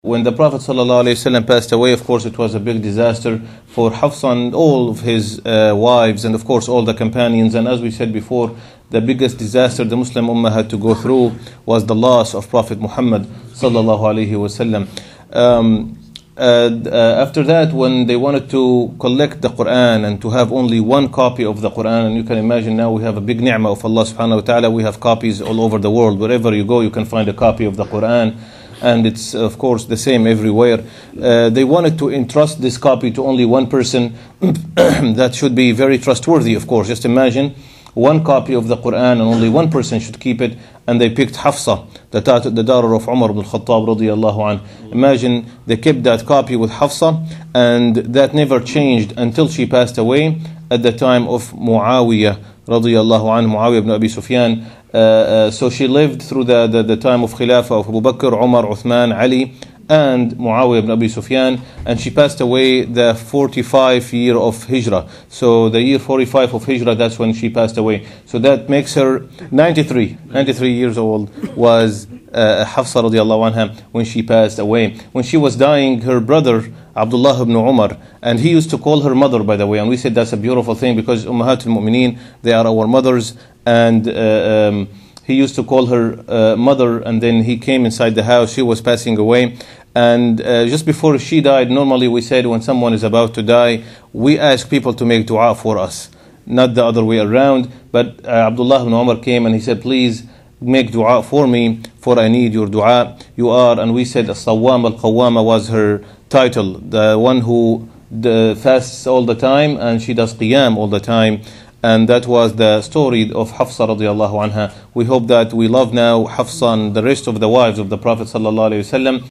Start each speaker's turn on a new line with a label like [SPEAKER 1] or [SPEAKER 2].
[SPEAKER 1] When the Prophet ﷺ passed away, of course, it was a big disaster for Hafsa and all of his wives, and of course all the companions. And as we said before, the biggest disaster the Muslim Ummah had to go through was the loss of Prophet Muhammad ﷺ. After that, when they wanted to collect the Quran and to have only one copy of the Quran, and you can imagine now we have a big ni'mah of Allah subhanahu wa ta'ala, we have copies all over the world. Wherever you go, you can find a copy of the Quran. And it's, of course, the same everywhere. They wanted to entrust this copy to only one person that should be very trustworthy, of course. Just imagine one copy of the Quran and only one person should keep it. And they picked Hafsa, the daughter of Umar ibn al-Khattab radiyallahu anhu. Imagine they kept that copy with Hafsa, and that never changed until she passed away at the time of Muawiyah radiyallahu anhu, Muawiyah ibn Abi Sufyan. So she lived through the time of Khilafah of Abu Bakr, Umar, Uthman, Ali, and Muawiyah ibn Abi Sufyan, and she passed away the 45th year of Hijrah. So the year 45 of Hijrah, that's when she passed away. So that makes her 93 years old was Hafsa radiallahu anha when she passed away. When she was dying, her brother Abdullah ibn Umar, and he used to call her mother, by the way, and we said that's a beautiful thing because Ummahat al-Mu'mineen, they are our mothers, and he used to call her mother, and then he came inside the house, she was passing away, and just before she died, normally we said when someone is about to die, we ask people to make dua for us, not the other way around. But Abdullah ibn Umar came and he said, please make dua for me, for I need your dua. You are, and we said As-Sawwam al-Qawwama was her title, the one who fasts all the time and she does qiyam all the time. And that was the story of Hafsa radiallahu anha. We hope that we love now Hafsa and the rest of the wives of the Prophet sallallahu alaihi wasallam.